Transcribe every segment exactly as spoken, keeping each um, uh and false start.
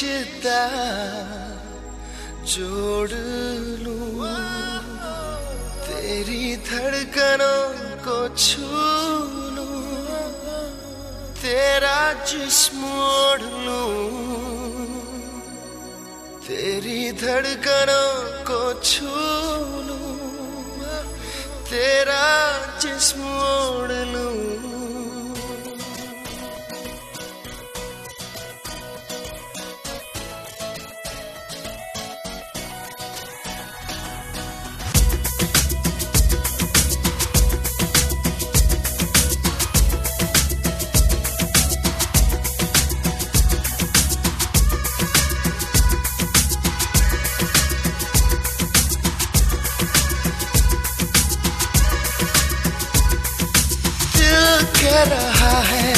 रिश्ता जोड़ लूं, तेरी धड़कनों को छू लूं, तेरा जिस्म ओढ़ लूं, तेरी धड़कनों को छू लूं, तेरा जिस्म ओढ़ लूं। कह रहा है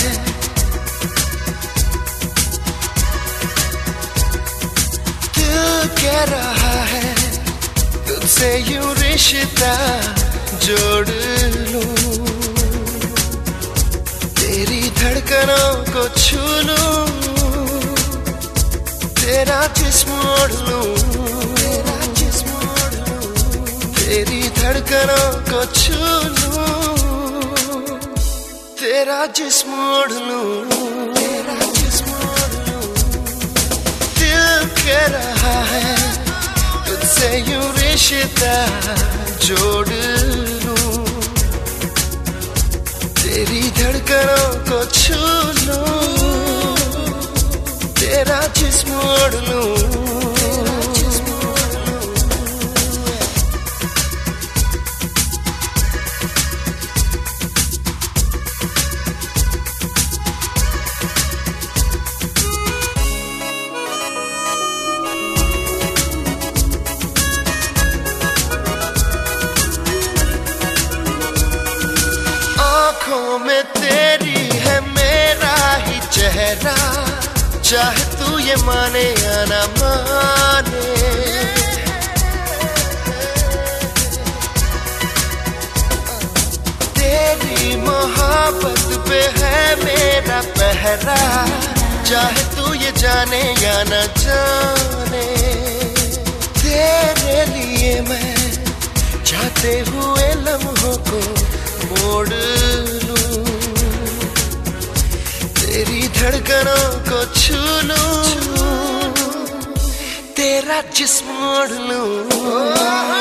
दिल कह रहा है तुझसे यूं रिश्ता जोड़ लूं, तेरी धड़कनों को छू लूं, तेरा जिस्म ओढ़ लूं, तेरा जिस्म ओढ़ लूं, तेरी धड़कनों को छू लूं, तेरा जिस्म ओढ़ लूं, तेरा जिस्म ओढ़ लूं। दिल कह रहा है तुझसे यूं रिश्ता जोड़ लूं, तेरी धड़कनों को छू लूं, तेरा जिस्म ओढ़ लूं। आँखों में तेरी है मेरा ही चेहरा, चाहे तू ये माने या ना माने, तेरी मोहब्बत पे है मेरा पहरा, चाहे तू ये जाने या ना जाने, तेरे लिए मैं चाहते हुए लम्हों को मोड़ लूं, तेरी धड़कनों को छू लूं, तेरा जिस्म ओढ़ लूं।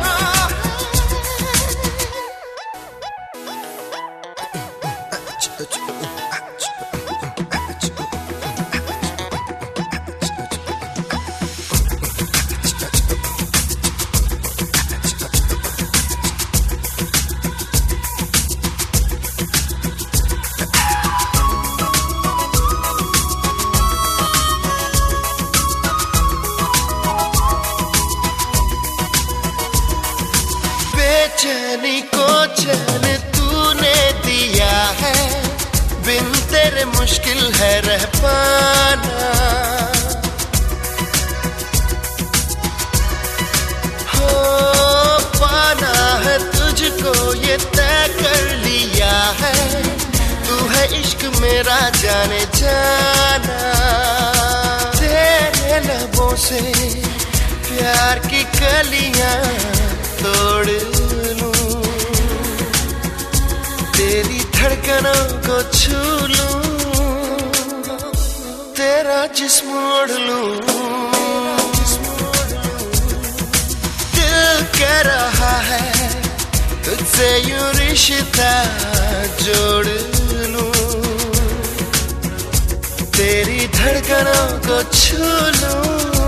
बेचैनी को चैन तूने दिया है, बिन तेरे मुश्किल है रह पाना, हो पाना है तुझको ये तय कर लिया है, तू है इश्क मेरा जाने जाना, तेरे लबों से प्यार की कलियां तोड़ लूं, तेरी धड़कनों को छू लूं, तेरा जिस्म ओढ़ लूं। दिल कह रहा है तुझसे यूं रिश्ता जोड़ लूं, तेरी धड़कनों को छू लूं,